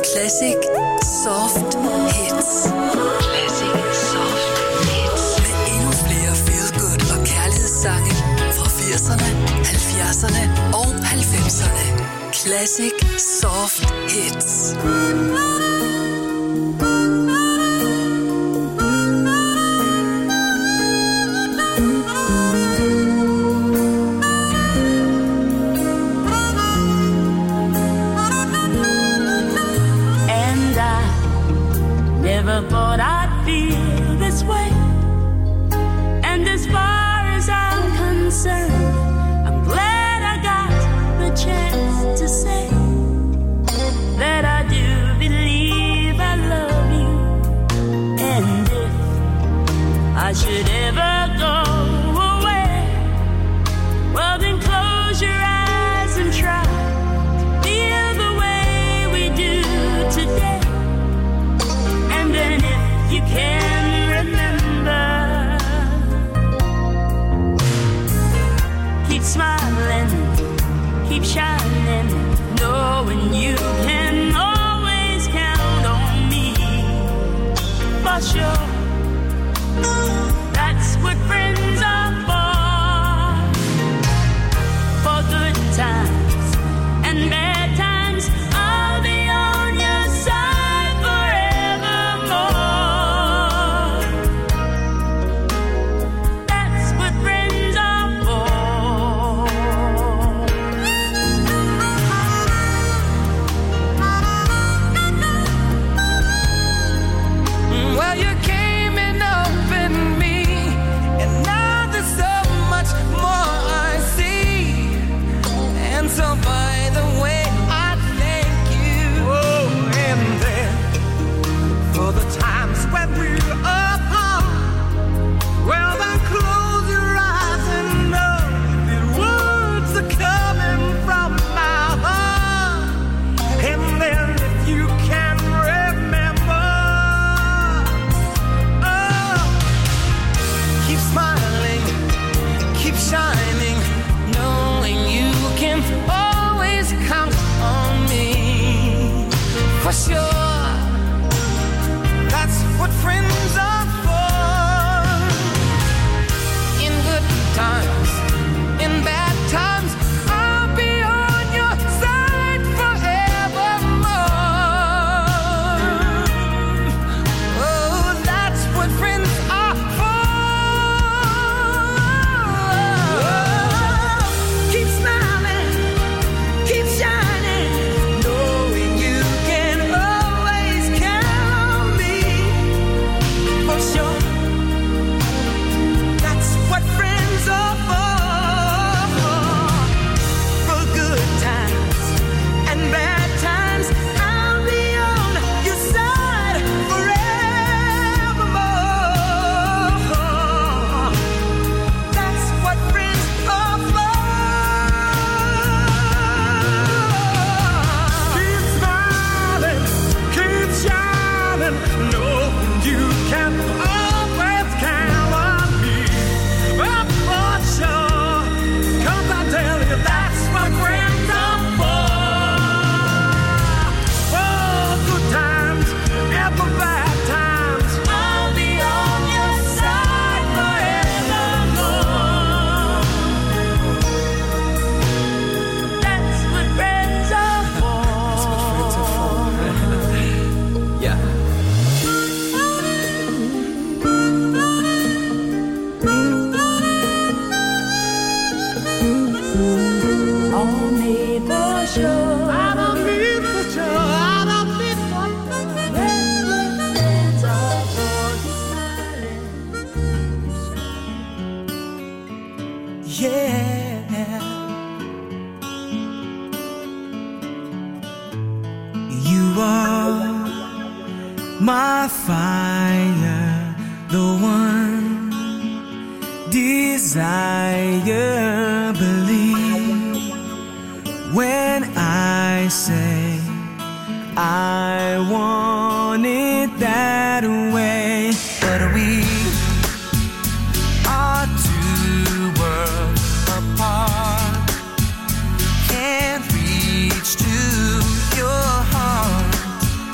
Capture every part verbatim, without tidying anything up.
Classic Soft Hits. Classic Soft Hits. Med endnu flere feel-good og kærlighedssange fra firserne, halvfjerdserne og halvfemserne. Classic Soft Hits. Never thought I'd feel this way. And as far as I'm concerned, I'm glad I got the chance to say that I do believe I love you. And if I should ever go away, well then close your eyes and try to feel the way we do today. And if you can remember, keep smiling, keep shining, knowing you can always count on me. For sure, that's what friends are for. For good times and bad times, I'll be on your side forevermore. That's what friends are for. Well, you came and opened me, and now there's so much more I see. And so by the way, I thank you. Oh, and then for the times when we're apart, well then close your eyes and know the words are coming from my heart. And then if you can remember, oh, keep smiling, keep shining, knowing you can always count on me. For sure, that's what friends are for. In good times, in bad times, I'll be on your side forevermore. Oh, that's what friends are for. Keep smiling, keep shining, knowing you can always count on me. For sure, that's what friends are for. For good times and bad times, I'll be on your side forevermore. That's what friends are for. Keep smiling, keep shining, knowing you can always count on me. Oh, for sure, 'cause I tell you that's what friends are for. For good times and for bad times, I'll be on your side forevermore. That's what friends are for. Yeah. On me for sure. I don't need for sure. I don't need for sure. That's what friends are for. Keep smiling. Yeah. You are my fire, the one desire, believe when I say I want it that way. But we are two worlds apart, can't reach to your heart.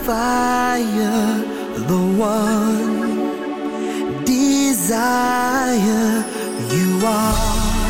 fire, the one desire you are.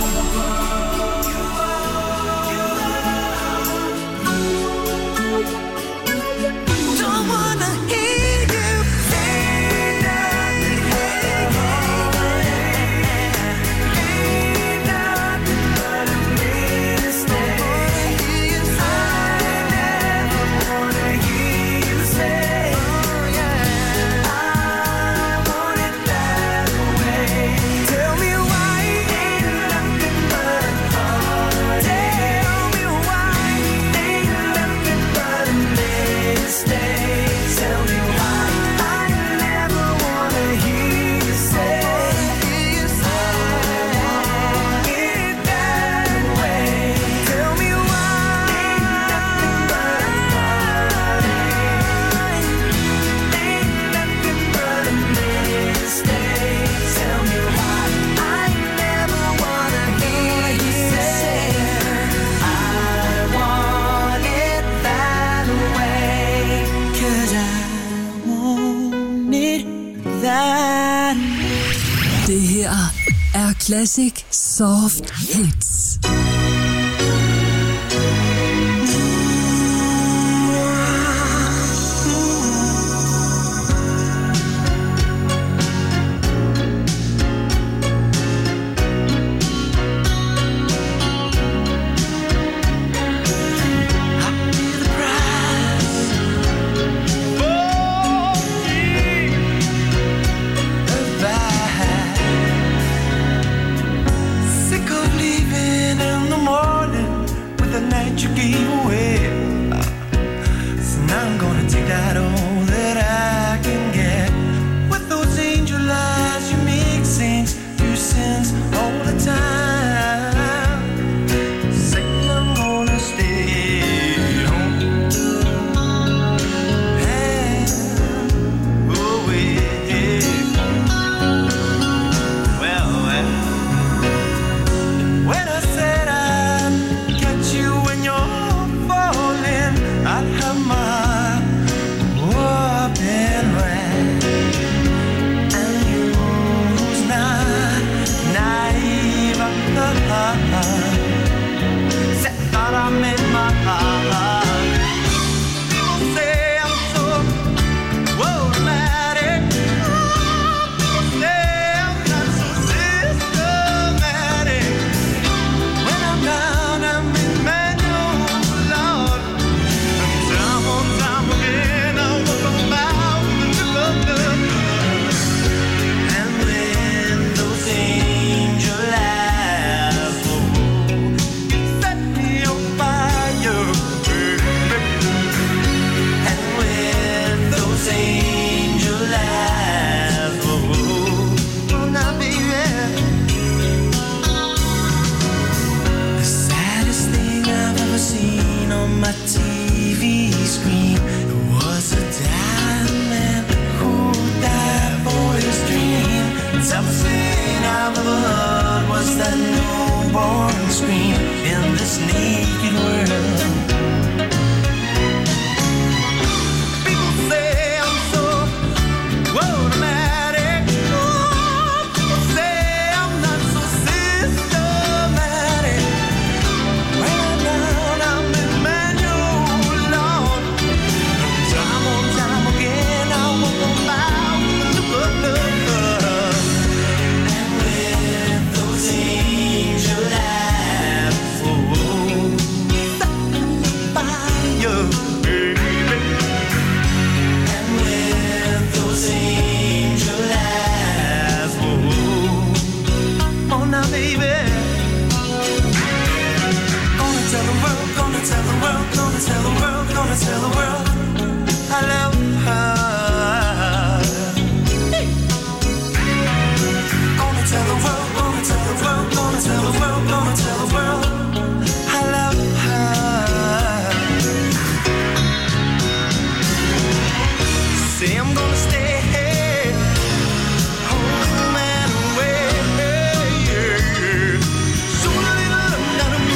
Classic Soft Hits.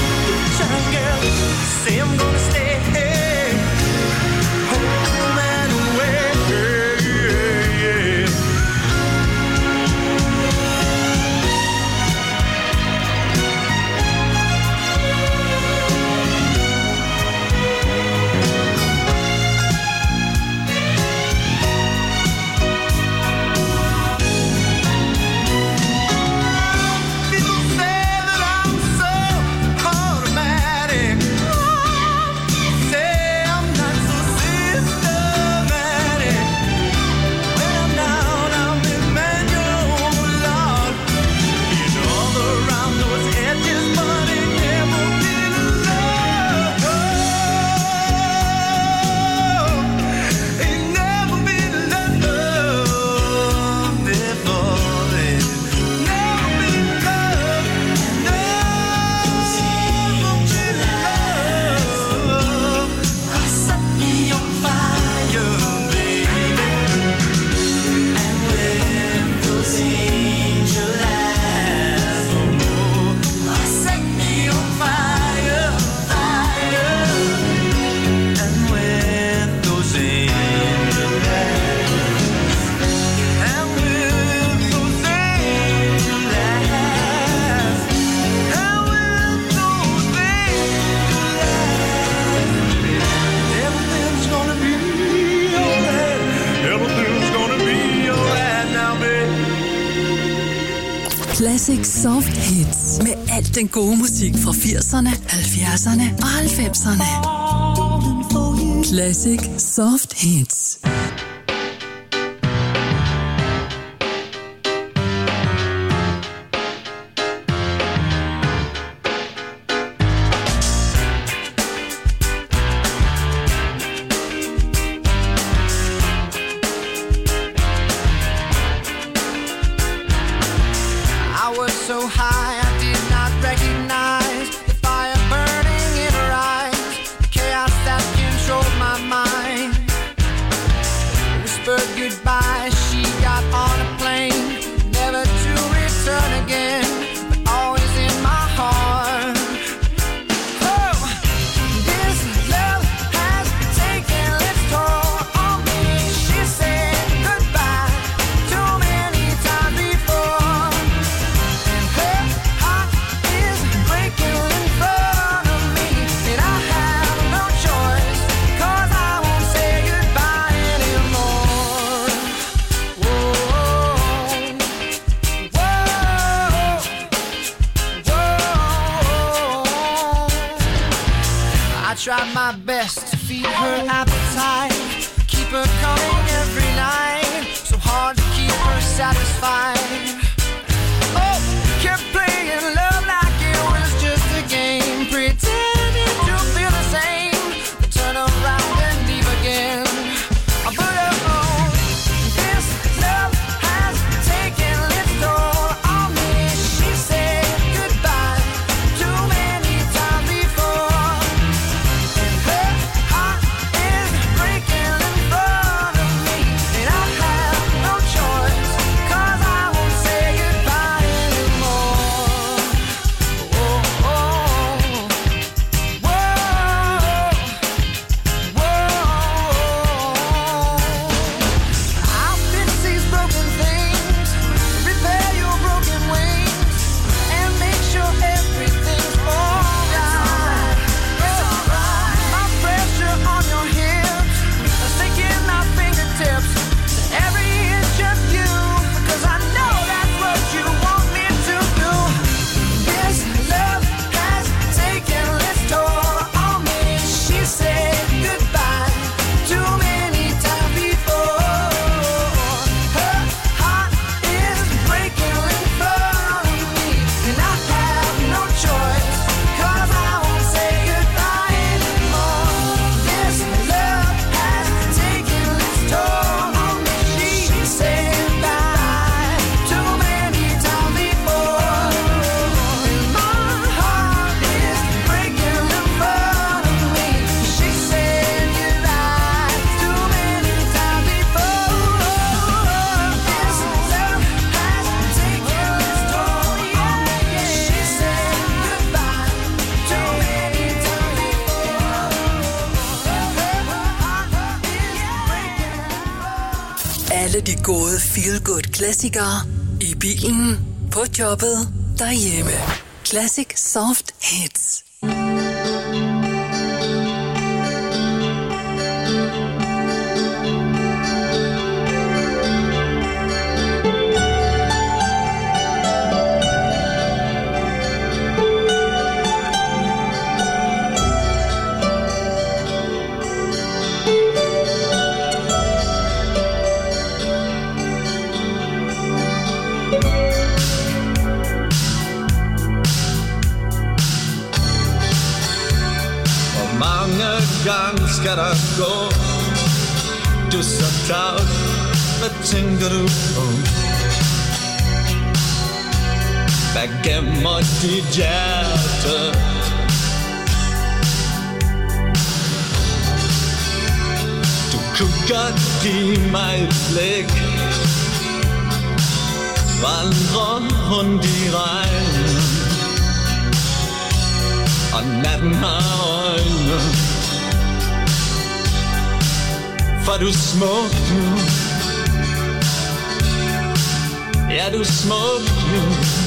Say I'm gonna stay home and Classic Soft Hits. Med alt den gode musik fra firserne, halvfjerdserne og halvfemserne. Classic Soft Hits. Try my best to feed her appetite, keep her coming every night, so hard to keep her satisfied. Oh, kept playing love like it was just a game, pretending to feel the same, then turn around and leave again. But oh, this love has taken its toll on me. She said goodbye too many times before. Alle de gode feel-good-klassikere i bilen, på jobbet, derhjemme. Classic Soft Hits. Gang skal der gå. Du er så tavs. Hvad tænker du på? Hvad gemmer dit hjerte? Du kunne godt give mig et blik, vandre rundt i regnen, og natten har øjne. For du er smuk nu. Ja, du er smuk nu.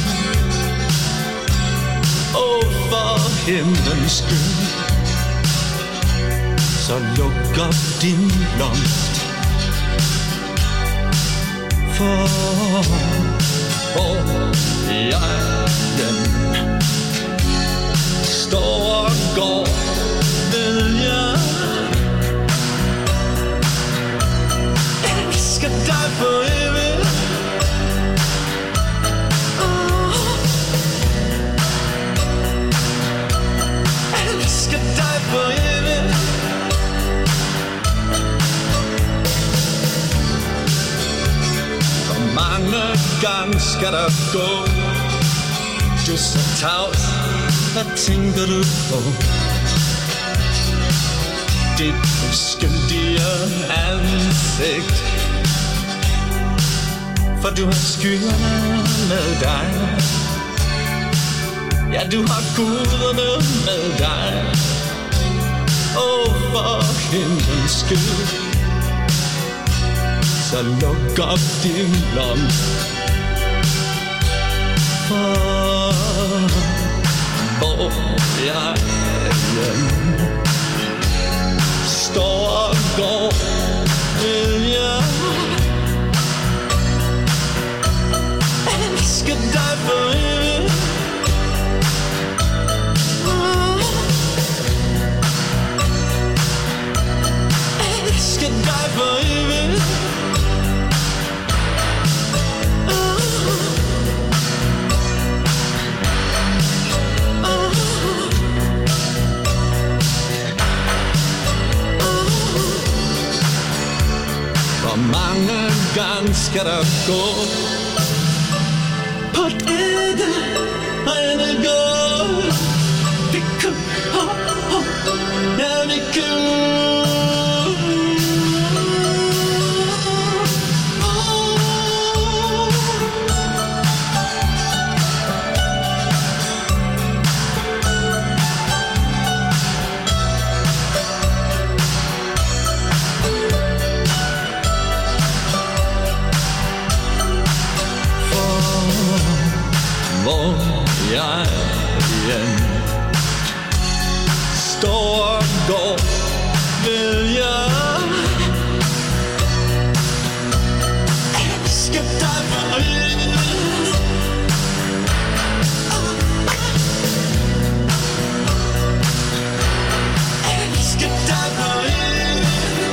Åh, for himlens skyld, så luk op din blomst. For hvor jeg igen står og går, ved jeg elsker dig for evigt. Oh. Elsker dig for evigt. Hvor mange gange skal der gå? Du er så tavs, hvad tænker du på? Dit uskyldige ansigt, for du har skyerne med dig. Ja, du har guderne med dig. Og for himlens skyld, så luk op din lomme. For hvor jeg hjemme står og går, vil jeg elsker dig for evigt. Elsker dig for evigt. Hvor mange gange skal der gå? På dette rene gå. Vi kan, oh, oh, ja vi kan. Hvor jeg igen står og går, vil jeg elsker dig for evigt. Elsker dig for evigt.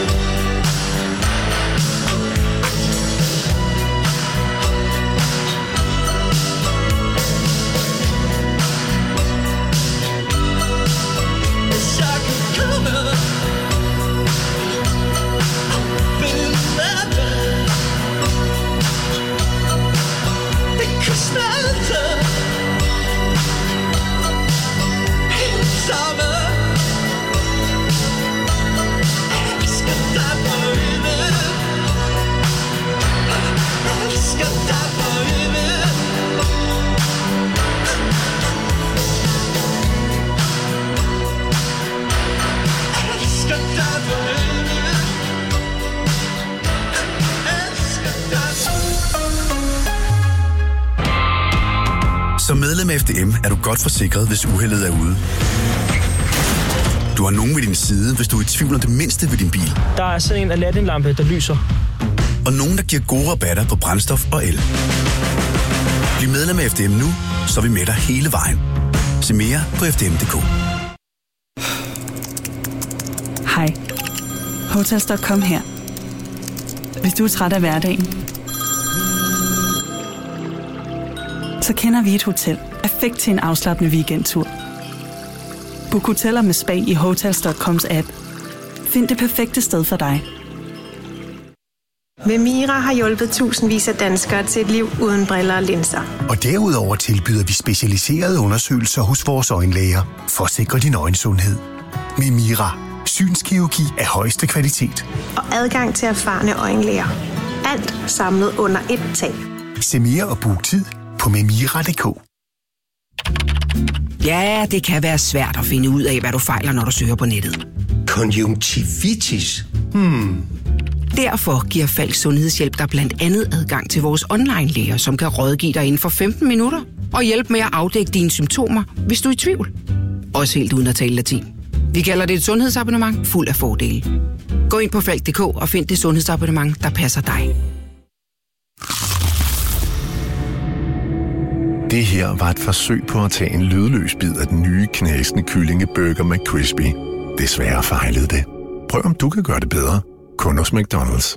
Som medlem af F D M er du godt forsikret, hvis uheldet er ude. Du har nogen ved din side, hvis du er i tvivl om det mindste ved din bil. Der er sådan en Aladdin-lampe, der lyser. Og nogen, der giver gode rabatter på brændstof og el. Bliv medlem af F D M nu, så er vi med dig hele vejen. Se mere på f d m punktum d k. Hej. Hotels punktum com her. Hvis du er træt af hverdagen, så kender vi et hotel perfekt til en afslappende weekendtur. Book hoteller med spa i Hotels punktum coms app. Find det perfekte sted for dig. Memira har hjulpet tusindvis af danskere til et liv uden briller og linser. Og derudover tilbyder vi specialiserede undersøgelser hos vores øjenlæger for at sikre din øjensundhed. Memira. Synskirurgi af højeste kvalitet. Og adgang til erfarne øjenlæger. Alt samlet under ét tag. Se mere og book tid på memira punktum d k. Ja, det kan være svært at finde ud af, hvad du fejler, når du søger på nettet. Konjunktivitis? Hmm. Derfor giver Falks Sundhedshjælp dig blandt andet adgang til vores online-læger, som kan rådgive dig inden for femten minutter og hjælpe med at afdække dine symptomer, hvis du er i tvivl. Også helt uden at tale latin. Vi kalder det et sundhedsabonnement fuld af fordele. Gå ind på falk punktum d k og find det sundhedsabonnement, der passer dig. Det her var et forsøg på at tage en lydløs bid af den nye knasende kyllingeburger McCrispy. Desværre fejlede det. Prøv om du kan gøre det bedre. Kun hos McDonald's.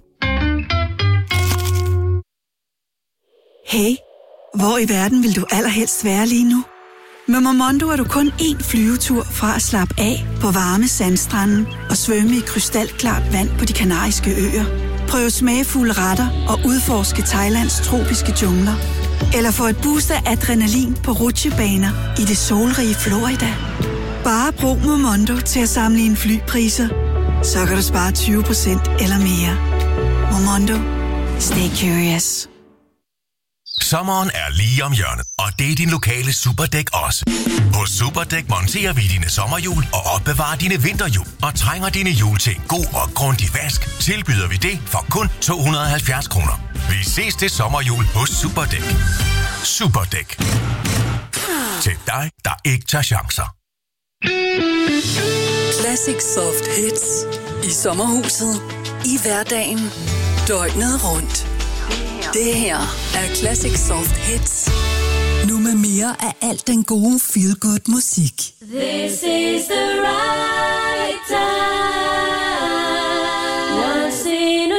Hey, hvor i verden vil du allerhelst være lige nu? Med Momondo er du kun én flyvetur fra at slappe af på varme sandstrande og svømme i krystalklart vand på De Kanariske Øer. Prøv smagfulde retter og udforske Thailands tropiske jungler. Eller få et boost af adrenalin på rutsjebaner i det solrige Florida. Bare brug Momondo til at sammenligne flypriser, så kan du spare tyve procent eller mere. Momondo. Stay curious. Sommeren er lige om hjørnet, og det er din lokale Superdæk også. Hos Superdæk monterer vi dine sommerhjul og opbevarer dine vinterhjul. Og trænger dine hjul til en god og grundig vask, tilbyder vi det for kun to hundrede og halvfjerds kroner. Vi ses til sommerhjul hos Superdæk. Superdæk. Til dig, der ikke tager chancer. Classic Soft Hits. I sommerhuset. I hverdagen. Døgnet rundt. Det her er Classic Soft Hits. Nu med mere af alt den gode feel-good musik. This is the right time. Once in a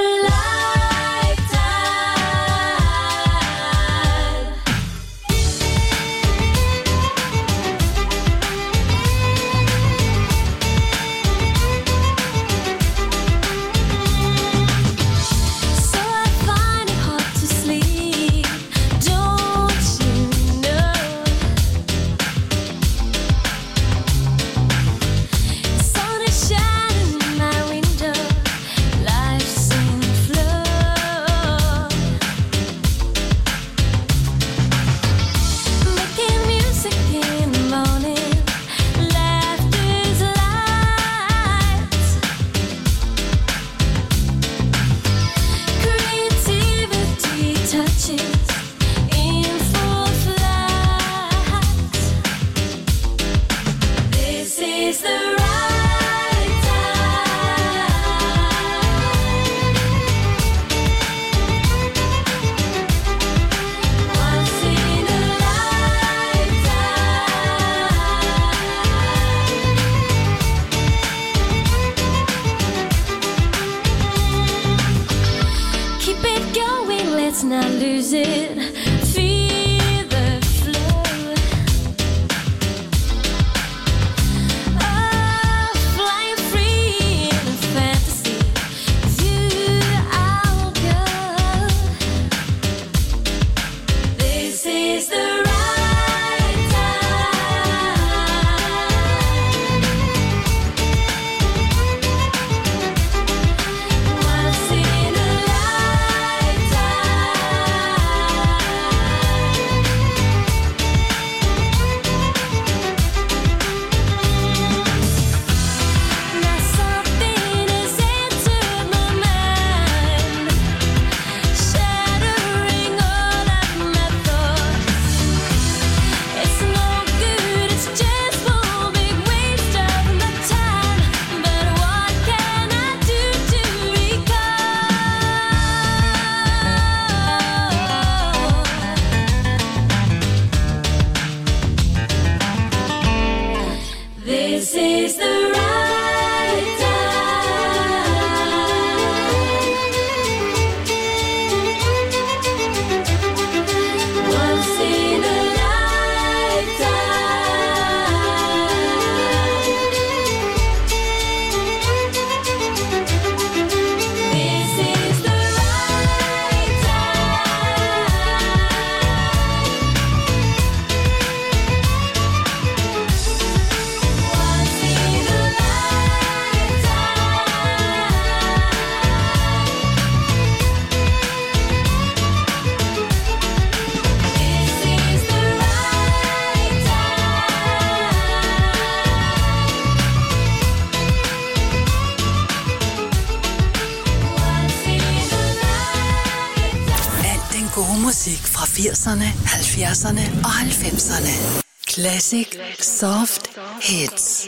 firserne, halvfjerdserne og halvfemserne. Classic Soft Hits.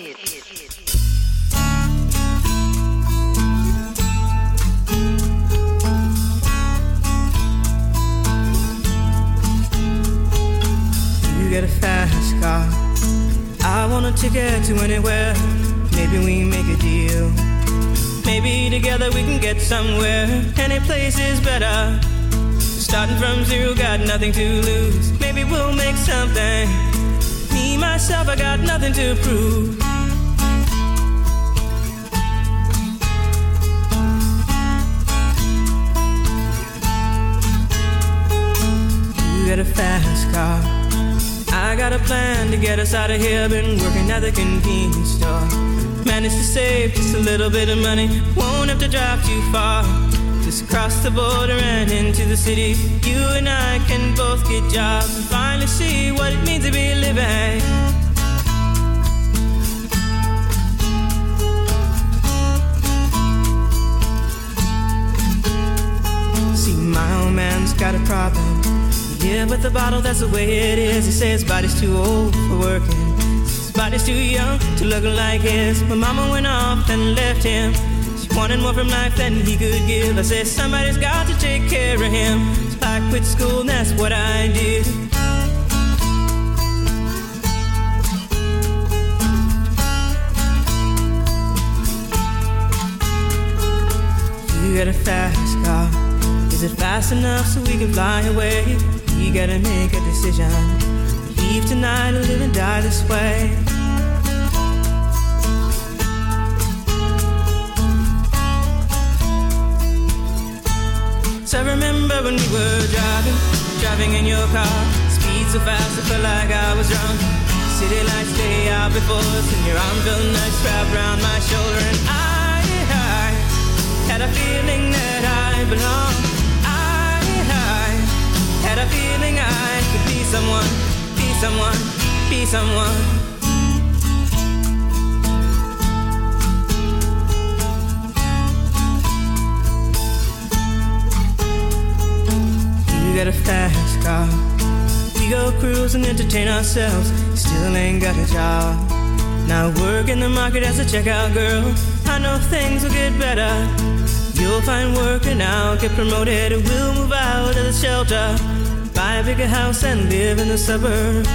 got a fast car. I want a ticket to anywhere. Maybe we make a deal. Maybe together we can get somewhere. Any place is better. Starting from zero, got nothing to lose. Maybe we'll make something. Me, myself, I got nothing to prove. You got a fast car. I got a plan to get us out of here. Been working at the convenience store. Managed to save just a little bit of money. Won't have to drive too far. Just cross the border and into the city. You and I can both get jobs and finally see what it means to be living. See, my old man's got a problem. Yeah, with the bottle, that's the way it is. He says his body's too old for working. His body's too young to look like his. My mama went off and left him. She wanted more from life than he could give. I said somebody's got to take care of him. So I quit school and that's what I did. You got a fast car. Is it fast enough so we can fly away? You gotta make a decision. Leave tonight or live and die this way. So I remember when we were driving, driving in your car. Speed so fast I felt like I was drunk. City lights stay out before us, and your arm felt nice wrapped around my shoulder. And I, I had a feeling that I belonged. Had a feeling I could be someone, be someone, be someone. You got a fast car. We go cruise and entertain ourselves. Still ain't got a job. Now work in the market as a checkout girl. I know things will get better. You'll find work and I'll get promoted. We'll move out of the shelter, buy a bigger house and live in the suburbs.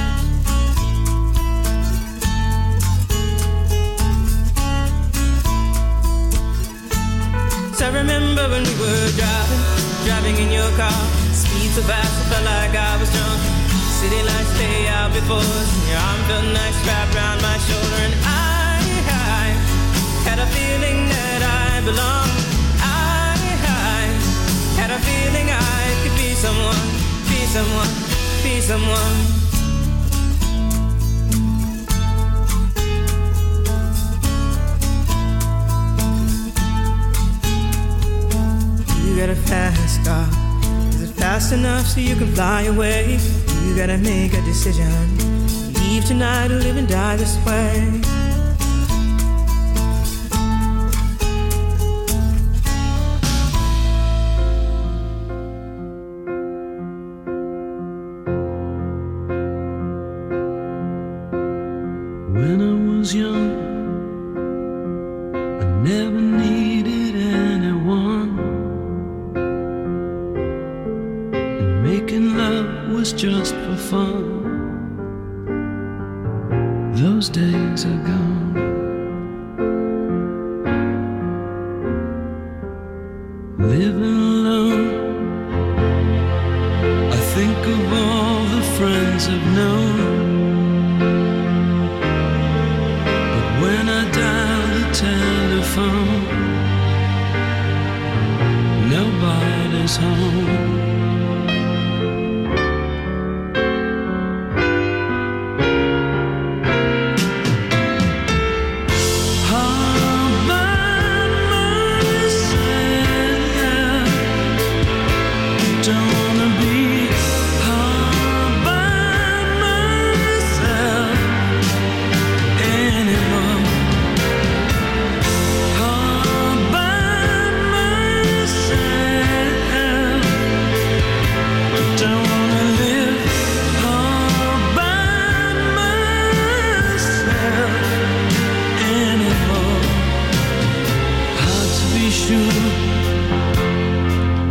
So I remember when we were driving, driving in your car. Speed so fast I felt like I was drunk. City lights stay out before us, and your arm felt nice wrapped around my shoulder. And I, I had a feeling that I belonged. Had a feeling I could be someone, be someone, be someone. You got a fast car. Is it fast enough so you can fly away? You gotta make a decision. Leave tonight or live and die this way. When I was young, I never needed anyone, and making love was just for fun. Those days are gone. Living alone, I think of all the friends I've known. When I dial the telephone, nobody's home. All by myself, don't wanna be all by myself anymore.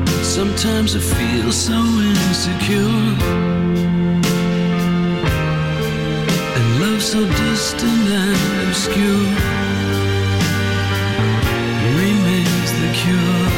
Sometimes I feel so insecure. love so distant and obscure remains the cure.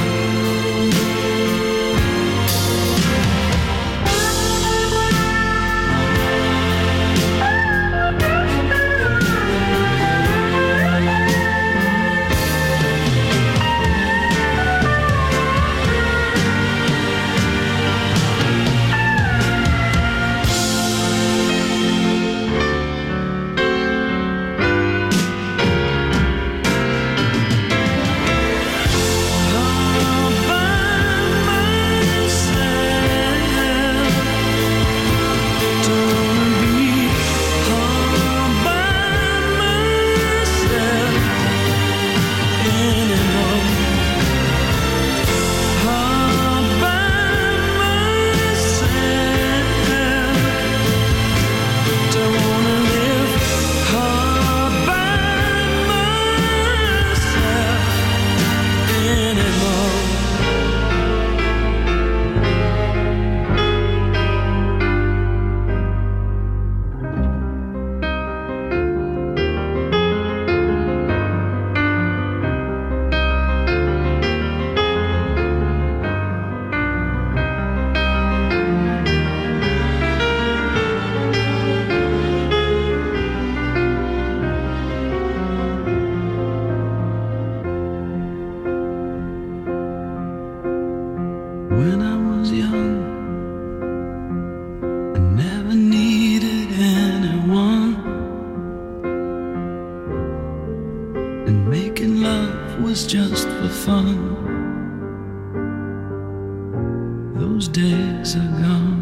When I was young, I never needed anyone, and making love was just for fun. Those days are gone.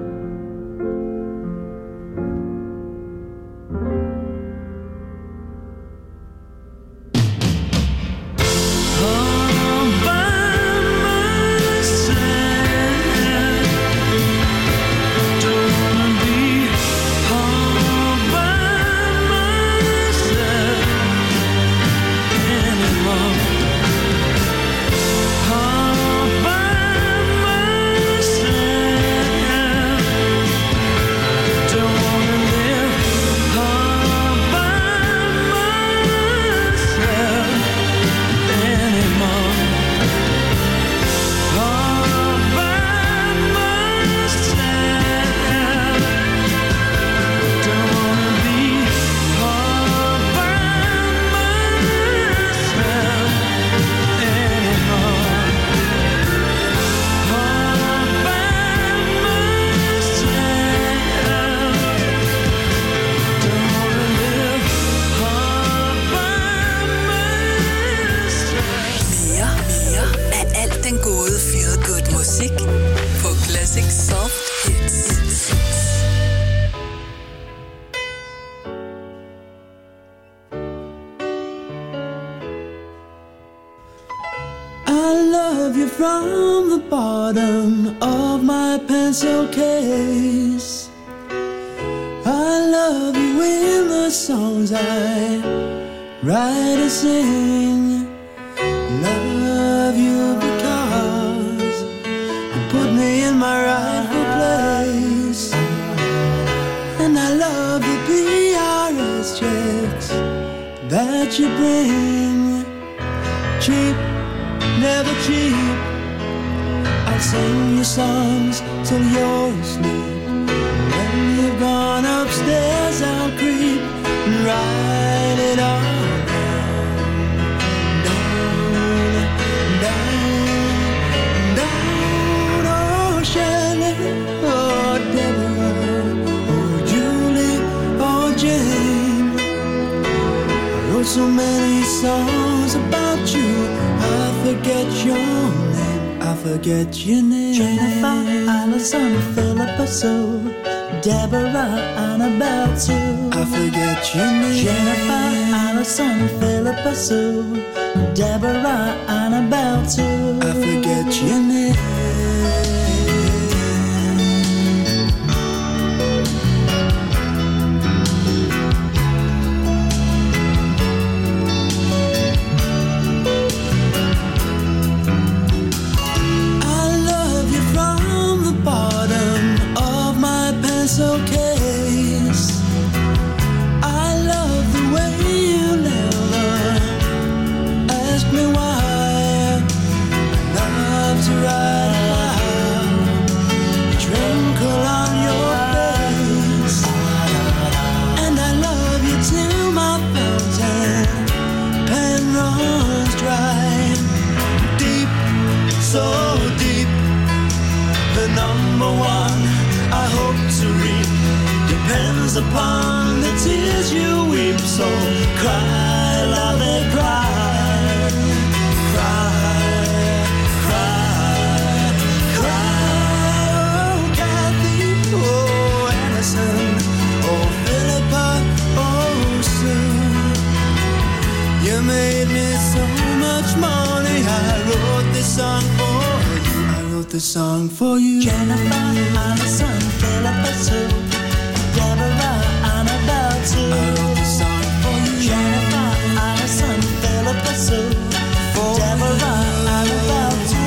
From the bottom of my pencil case, I love you in the songs I write and sing. Love you because you put me in my rightful place, and I love the P R S checks that you bring. Cheap, never cheap. I'll sing your songs till you're asleep. When you've gone upstairs, I'll creep and write it all down, down, down. Oh, Shelley, oh, Deborah, oh, Julie, oh, Jane. I wrote so many songs about you, I forget your name. I forget your name. Jennifer, Allison, Philippa Sue, Deborah, Annabelle Sue. I forget your name. Jennifer, Allison, Philippa Sue, Deborah, Annabelle Sue. I forget your name. Case. I number one I hope to reap depends upon the tears you weep. So cry, love it, cry, cry, cry, cry. Oh, Kathy, oh, Allison, oh, Philippa, oh, Sue. You made me so much money. I wrote this song for you. I wrote this song for you. Jennifer, Allison, Philippa, Sue, Deborah, Annabelle, too. I wrote this song for you. Jennifer, Allison, Philippa, Sue, Deborah, Annabelle, too.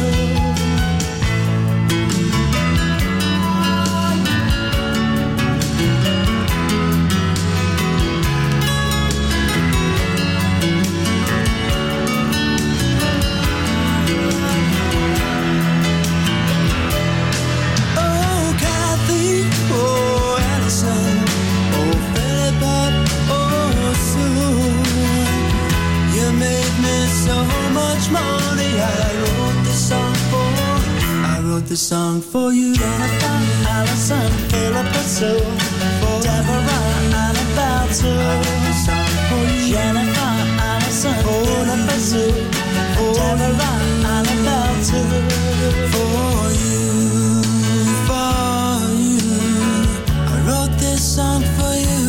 The song for you. Jennifer, Allison, Philippa, Sue, Deborah, Annabelle, too. The song for you. Jennifer, Allison, Philippa, Sue, Deborah, Annabelle, too. For you, for you, I wrote this song for you.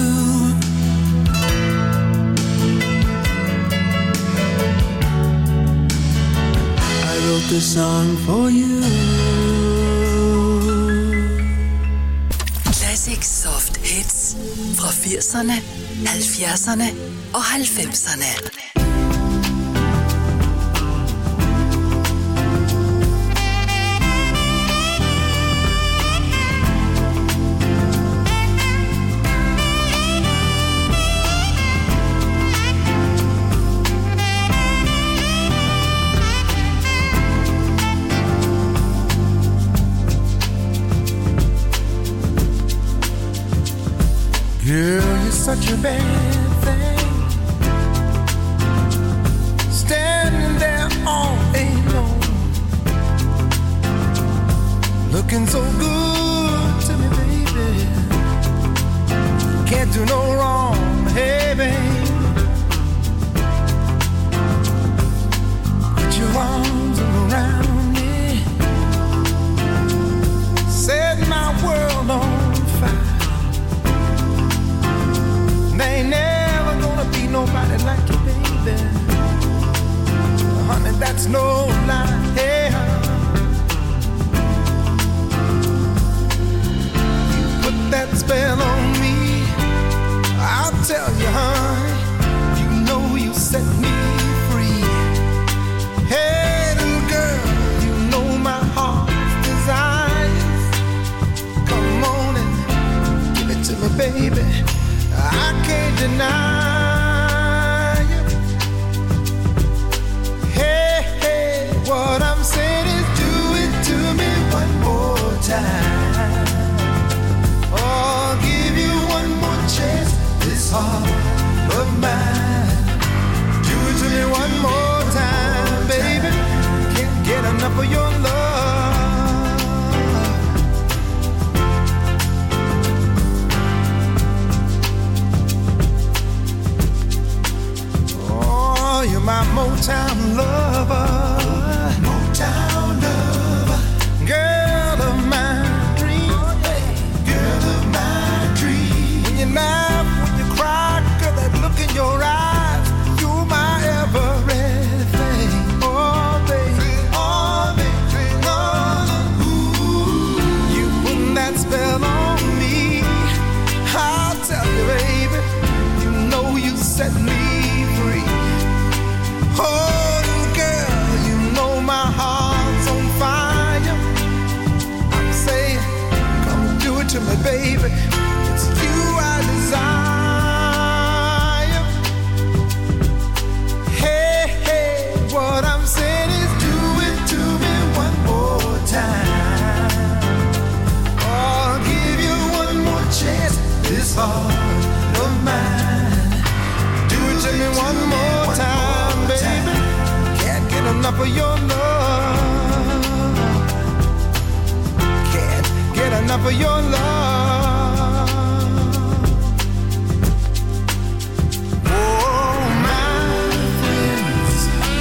I wrote this song for you. Soft hits fra firserne, halvfjerdserne og halvfemserne. Girl, you're such a bad thing, standing there all alone, looking so good to me, baby. Can't do no wrong, hey, babe. Put your arms around me, set my world on fire. There ain't never gonna be nobody like you, baby. Honey, that's no lie. Hey, you put that spell on me. I'll tell you, honey, you know you set me free. Hey, little girl, you know my heart's desires. Come on and give it to me, baby. I can't deny you. Hey, hey, what I'm saying is do it to me one more time. I'll give you one more chance, this heart of mine. Do it to me one more time, baby. Can't get enough of your love. enough for your love. Oh, my friends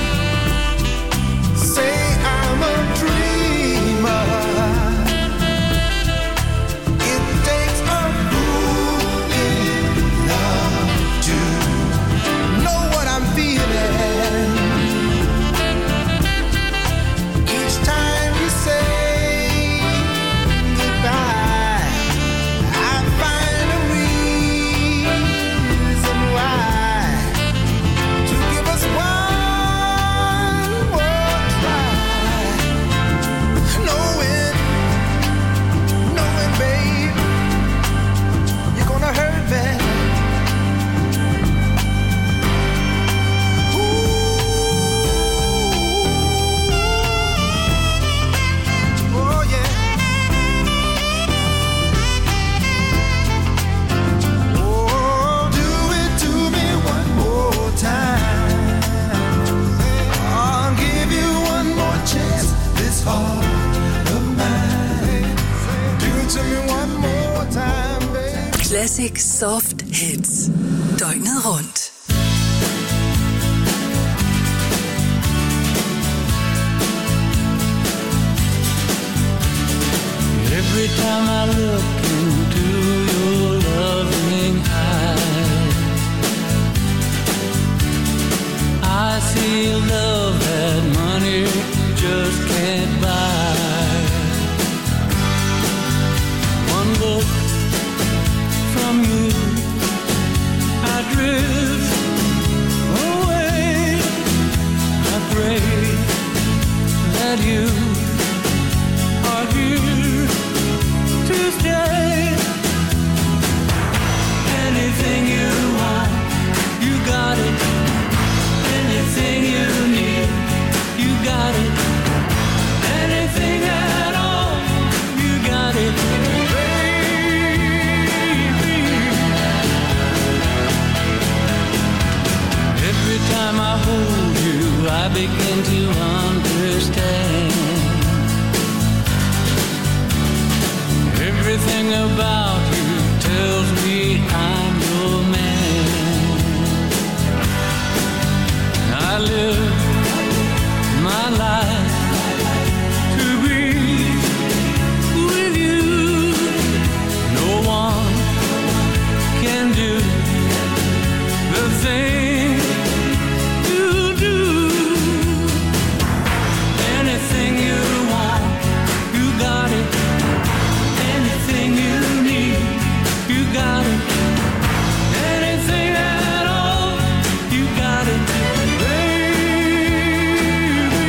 say I'm a dreamer. It takes a fool in love to know what I'm feeling. Each time you say goodbye, I find a reason why to give us one more try. Knowing, knowing, babe, you're gonna hurt me. Oh yeah. Oh, do it to me one more time. I'll give you one more chance. This heart of mine. Do it to me one more time, baby. Classic Soft Hits. Døgnet rundt. Every time I look into your loving eyes, I see love that money just can't buy. One look from you, I drift away. I pray that you are here to stay. Anything you want, you got it. Anything you need, you got it. Anything at all, you got it, baby. Every time I hold you, I begin to understand. Everything about you tells me I'm your man. I live my life to be with you. No one can do the thing you do. Anything you want, you got it. Anything you need, you got it. Anything at all, you got it, baby.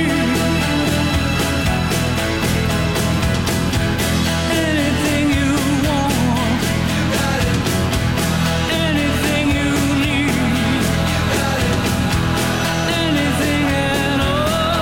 Anything you want, you got it. Anything you need, you got it. Anything at all.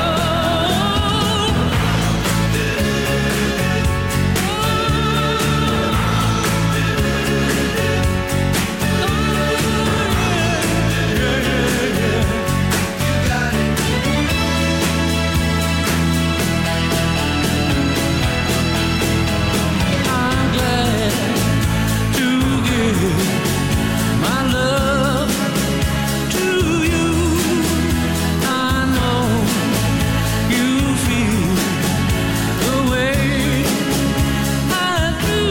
I'm glad to give my love to you. I know you feel the way I do.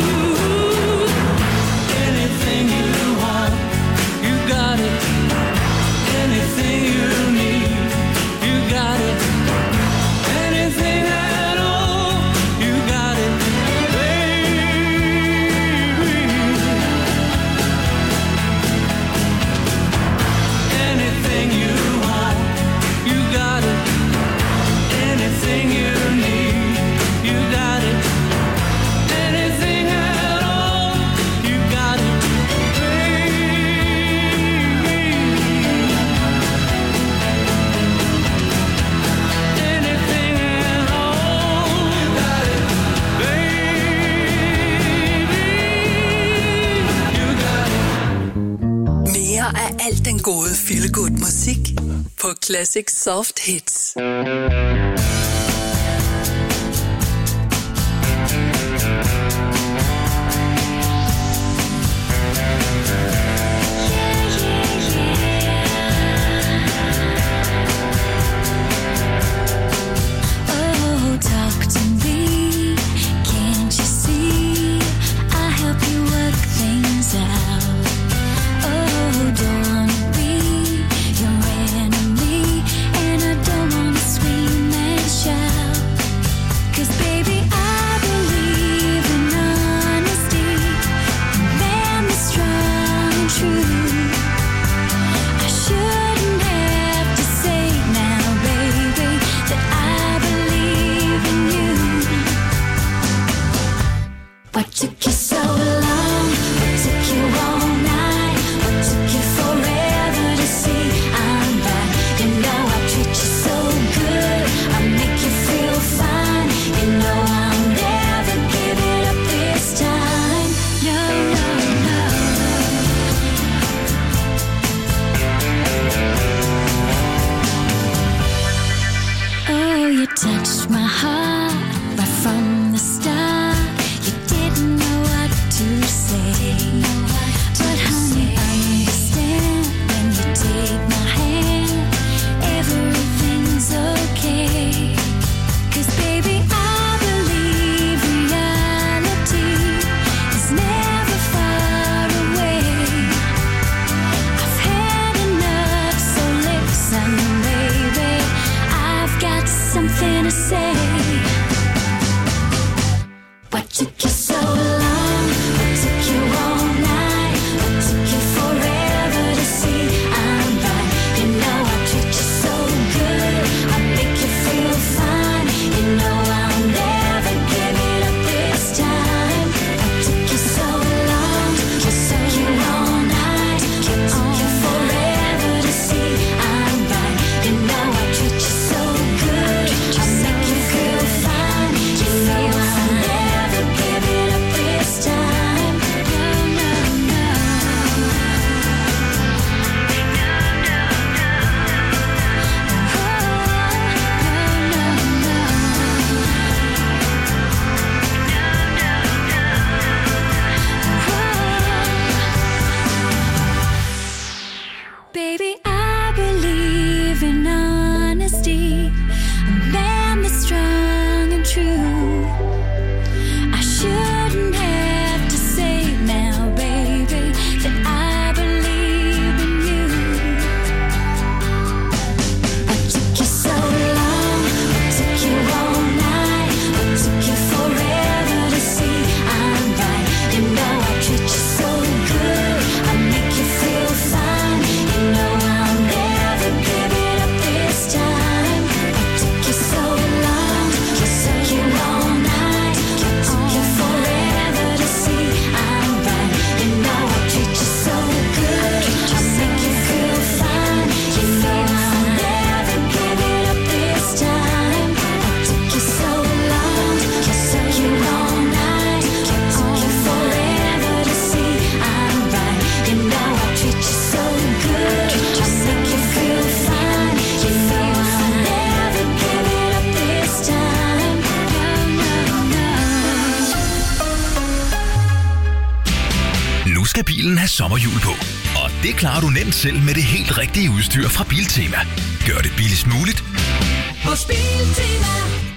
Anything you want, you got it. Anything you need, you got it. Anything at all, you got it, baby. Anything you want, you got it. Anything you need, you got it. Anything at all, you got it, baby. Anything at all, you got it, baby. You got it. Mere af alt den gode feel-good musik på Classic Soft Hits. What took you so long? What took you all night? What took you forever to see I'm back? You know I treat you so good, I make you feel fine. You know I'll never give it up this time. No, no, no. Oh, you touched my heart right from the start. You didn't know what to say, but honey, I understand when you take my hand. Everything's okay. 'Cause baby, I believe reality is never far away. I've had enough, so listen, baby. I've got something to say. What took you so long? What took you all night? What took you forever to see I'm right? You know I treat you so good, I make you feel fine. You know I'll never give it up this time. What took you so long? What took you all night? What took you forever to see I'm right? You know I treat you so good, I make you feel fine. You know I'll never give it up this time. No, no, no. Baby, I believe in honesty, a man that's strong and true. I shouldn't have to say now, baby, that I believe in you. What took you so long? What took you all night? What took you forever to see I'm right? You know I treat you so good, I make you feel fine. You know I'll never give it up this time. What took you so long? What took you all night? What took you forever to see I'm right? You know I treat you so good, I make you feel fine. You know I'll never give it up this time. What took you so long? What took you all night? What took you forever to see I'm right? You know I treat you so good, I make you feel fine. You know I'll never give it up this time. No, no, no. Nu skal bilen have sommerhjul på, og det klarer du nemt selv med det helt rigtige udstyr fra Biltema. Gør det billigst muligt. Hos Biltema.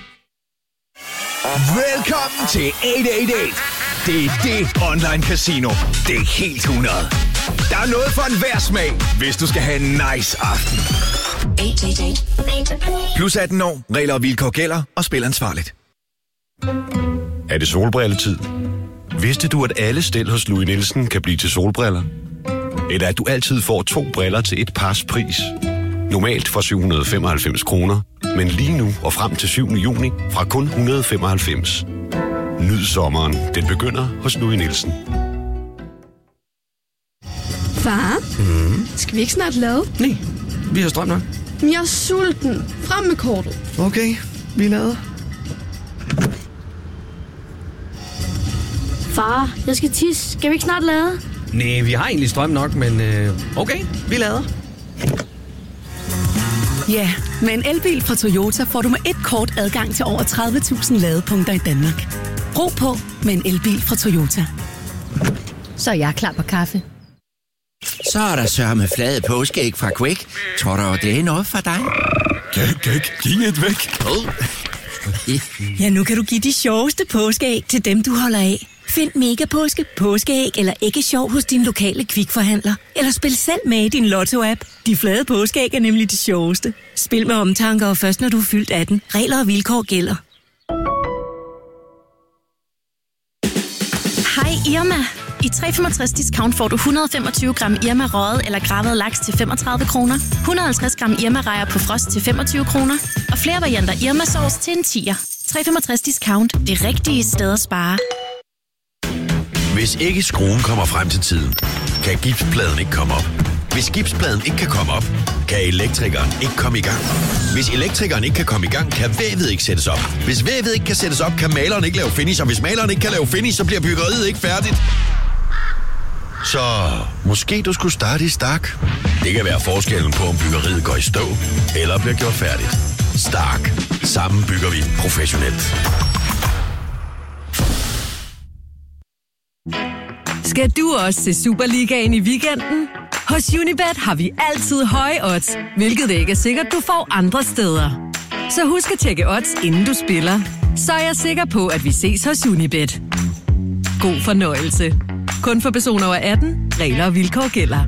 Velkommen til otte otte otte. Det er det online casino. Det er helt hundrede. Der er noget for enhver smag, hvis du skal have en nice aften. otte otte otte. Plus atten år, regler og vilkår gælder, og spil ansvarligt. Er det solbrilletid? Vidste du, at alle stel hos Louis Nielsen kan blive til solbriller? Eller at du altid får to briller til et pars pris? Normalt for syv hundrede og femoghalvfems kroner, men lige nu og frem til syvende juni fra kun et hundrede og femoghalvfems. Nyd sommeren. Den begynder hos Louis Nielsen. Far, Mm. skal vi ikke snart lade? Nej, vi har strøm nok. Men jeg er sulten. Frem med kortet. Okay, vi lader. Far, jeg skal tisse. Skal vi ikke snart lade? Nej, vi har egentlig strøm nok, men øh, okay, vi lader. Ja, med en elbil fra Toyota får du med et kort adgang til over tredive tusind ladepunkter i Danmark. Ro på med en elbil fra Toyota. Så er jeg klar på kaffe. Så er der sørme flade påskeæg fra Quake. Tror du, det er noget for dig? Gæk, gæk, giv et væk. Ja, nu kan du give de sjoveste påskeæg til dem, du holder af. Find Mega Påske, påskeæg eller æggesjov hos din lokale Kvikforhandler. Eller spil selv med i din Lotto-app. De flade påskeæg er nemlig de sjoveste. Spil med omtanke og først når du er fyldt atten. Regler og vilkår gælder. Hej Irma. I tre komma femogtres discount får du et hundrede og femogtyve gram Irma røget eller gravet laks til femogtredive kroner, et hundrede og halvtreds gram Irma rejer på frost til femogtyve kroner og flere varianter Irma sauce til en tier. tre komma femogtres discount. Det rigtige sted at spare. Hvis ikke skruen kommer frem til tiden, kan gipspladen ikke komme op. Hvis gipspladen ikke kan komme op, kan elektrikeren ikke komme i gang. Hvis elektrikeren ikke kan komme i gang, kan vævet ikke sættes op. Hvis vævet ikke kan sættes op, kan maleren ikke lave finish. Og hvis maleren ikke kan lave finish, så bliver byggeriet ikke færdigt. Så måske du skulle starte i Stark. Det kan være forskellen på, om byggeriet går i stå eller bliver gjort færdigt. Stark. Sammen bygger vi professionelt. Skal du også se Superligaen i weekenden? Hos Unibet har vi altid høje odds, hvilket ikke er sikkert, du får andre steder. Så husk at tjekke odds, inden du spiller. Så er jeg sikker på, at vi ses hos Unibet. God fornøjelse. Kun for personer over atten. Regler og vilkår gælder.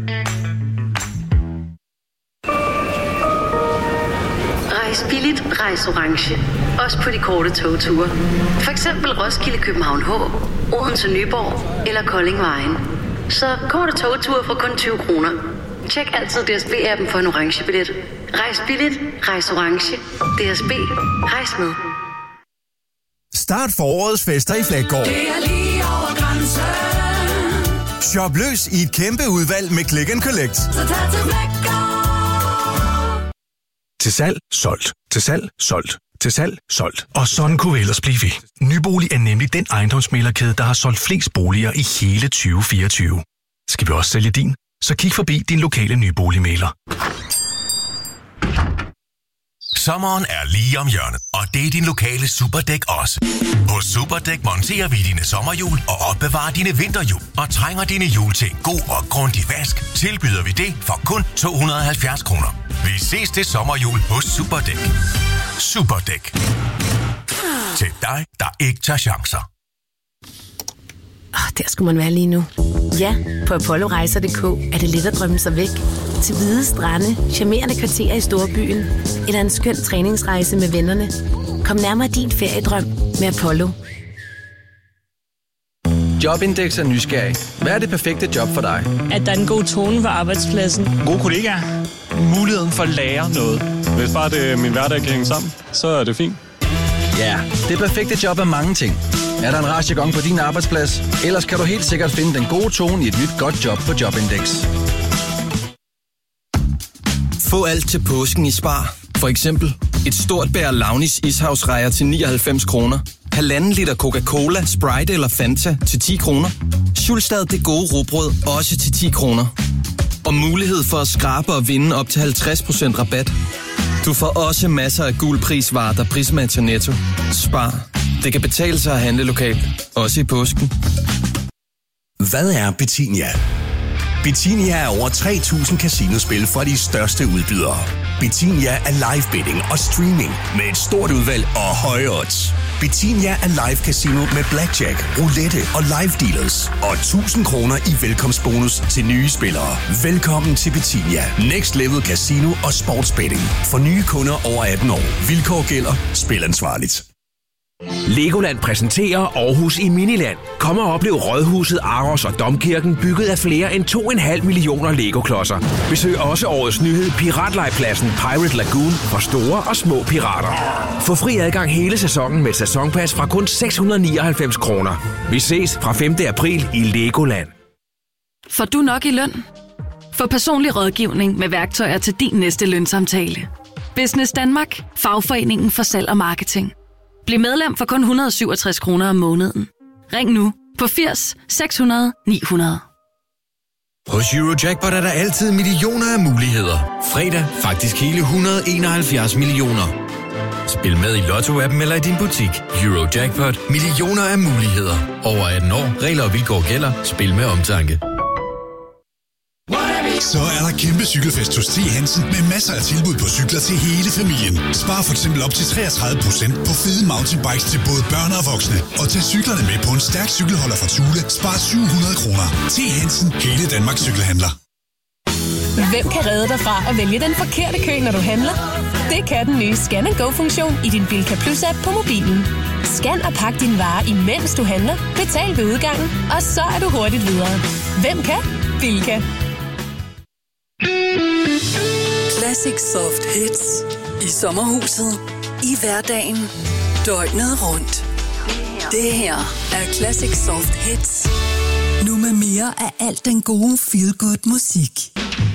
Rejs billigt, rejs orange. Også på de korte togture. For eksempel Roskilde, København H, Odense, Nyborg eller Kolding Vejen. Så korte togture for kun tyve kroner. Tjek altid D S B-appen for en orange billet. Rejs billigt, rejs orange. D S B, rejs med. Start forårets fester i Flækgaard. Det er lige over grænsen. Shop løs i et kæmpe udvalg med Click and Collect. Så tag til Flækgaard. Til salg, solgt. Til salg, solgt. Til salg, solgt. Og sådan kunne vi ellers blive ved. Nybolig er nemlig den ejendomsmæglerkæde, der har solgt flest boliger i hele tyve fireogtyve. Skal vi også sælge din? Så kig forbi din lokale nyboligmægler. Sommeren er lige om hjørnet, og det er din lokale Superdæk også. Hos Superdæk monterer vi dine sommerhjul og opbevarer dine vinterhjul. Og trænger dine hjul til en god og grundig vask, tilbyder vi det for kun to hundrede og halvfjerds kroner. Vi ses til sommerhjul hos Superdæk. Superdæk. Til dig, der ikke tager chancer. Oh, der skulle man være lige nu. Ja, på apollo rejser punktum d k er det let at drømme sig væk. Til hvide strande, charmerende kvarterer i storbyen, eller en skøn træningsrejse med vennerne. Kom nærmere din feriedrøm med Apollo. Jobindex er nysgerrig. Hvad er det perfekte job for dig? At der er en god tone på arbejdspladsen. Gode kollegaer. Muligheden for at lære noget. Hvis bare det, min hverdag kan hænge sammen, så er det fint. Ja, det perfekte job er mange ting. Er der en rastjagong på din arbejdsplads? Ellers kan du helt sikkert finde den gode tone i et nyt godt job på Jobindex. Få alt til påsken i Spar. For eksempel et stort bær Launis ishavsrejer til nioghalvfems kroner. Halvanden liter Coca-Cola, Sprite eller Fanta til ti kroner. Schulstad det gode rugbrød også til ti kroner. Og mulighed for at skrabe og vinde op til halvtreds procent rabat. Du får også masser af gul prisvarer, der prismatcher Netto. Spar. Det kan betale sig at handle lokalt. Også i påsken. Hvad er Betinia? Betinia er over tre tusind casinospil fra de største udbydere. Betinia er live betting og streaming med et stort udvalg og høje odds. Betinia er live casino med blackjack, roulette og live dealers. Og tusind kroner i velkomstbonus til nye spillere. Velkommen til Betinia. Next Level Casino og Sportsbetting. For nye kunder over atten år. Vilkår gælder. Spil ansvarligt. Legoland præsenterer Aarhus i Miniland. Kom og oplev Rådhuset, Aros og Domkirken bygget af flere end to komma fem millioner Lego-klodser. Besøg også årets nyhed Piratlejpladsen Pirate Lagoon for store og små pirater. Få fri adgang hele sæsonen med sæsonpas fra kun seks hundrede nioghalvfems kroner. Vi ses fra femte april i Legoland. Får du nok i løn? Få personlig rådgivning med værktøjer til din næste lønsamtale. Business Danmark, fagforeningen for salg og marketing. Bliv medlem for kun et hundrede og syvogtres kroner om måneden. Ring nu på firs seks hundrede ni hundrede. Hos Eurojackpot er der altid millioner af muligheder. Fredag faktisk hele et hundrede og enoghalvfjerds millioner. Spil med i Lotto-appen eller i din butik. Eurojackpot. Millioner af muligheder. Over atten år. Regler og vilkår gælder. Spil med omtanke. Så er der kæmpe cykelfest hos T. Hansen med masser af tilbud på cykler til hele familien. Spar for eksempel op til treogtredive procent på fede mountainbikes til både børn og voksne. Og tag cyklerne med på en stærk cykelholder fra Thule. Spar syv hundrede kroner. T. Hansen. Hele Danmarks cykelhandler. Hvem kan redde dig fra at vælge den forkerte kø, når du handler? Det kan den nye Scan and Go-funktion i din Bilka Plus-app på mobilen. Scan og pak dine varer, imens du handler. Betal ved udgangen, og så er du hurtigt videre. Hvem kan? Bilka. Classic Soft Hits i sommerhuset, i hverdagen, døgnet rundt. Det her er Classic Soft Hits Nu med mere af alt den gode feel-good musik.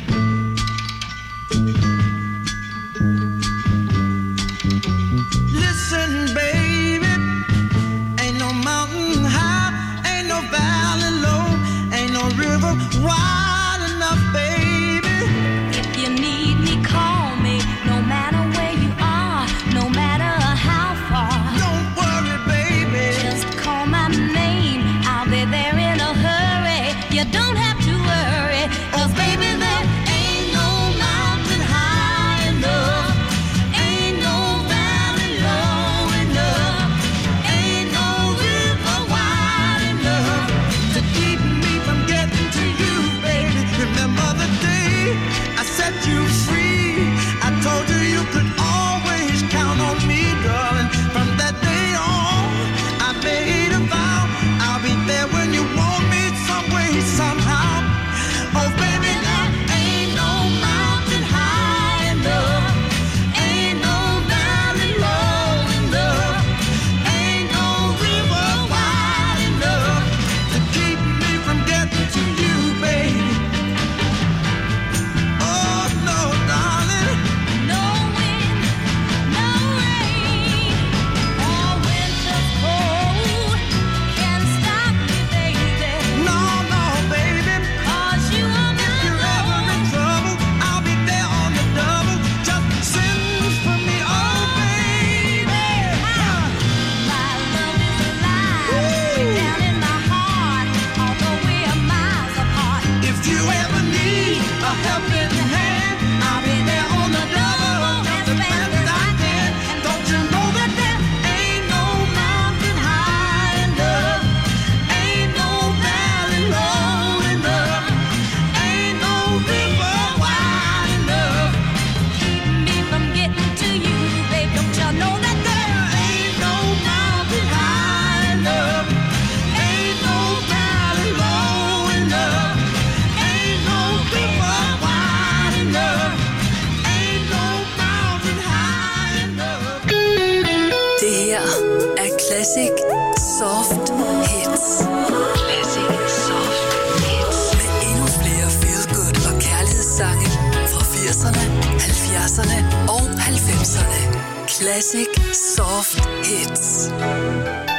Listen, baby, ain't no mountain high, ain't no valley low, ain't no river wide enough, baby. If you need me, call me, no matter where you are, no matter how far. Don't worry, baby, just call my name, I'll be there in a hurry. You don't have to worry, 'cause baby, there ain't no mountain high enough, ain't no valley low enough, ain't no river wide enough to keep me from getting to you, baby. Remember the day I set you free? I told you you could always count on me, darling. From that day on, I made a vow I'll be there when you want me, some way, somehow. Oh, baby, there ain't no mountain high enough, ain't no valley low enough, ain't no river wide enough to keep me from getting to you, baby. Oh, no, darling. No wind, no rain, or winter's cold can stop me, baby. No, no, baby. 'Cause you are my If you're ever in trouble, I'll be there on the double. Just send for me, oh, baby. My love is alive, way down in my heart, although we are miles apart. If you ever need a helping hand, I'll be there on the double, just as fast as I can. Don't you know that there ain't no mountain high enough, ain't no valley low enough, ain't no river wide enough. Keep me from getting to you, babe. Don't you know that there Ain't no mountain high enough, ain't no valley low enough, ain't no river wide enough, ain't no mountain high enough. Det her er Classic Soft Hits. Classic Soft Hits. Med endnu flere feel-good og kærlighedssange fra firserne, halvfjerdserne og halvfemserne. Classic Soft Hits.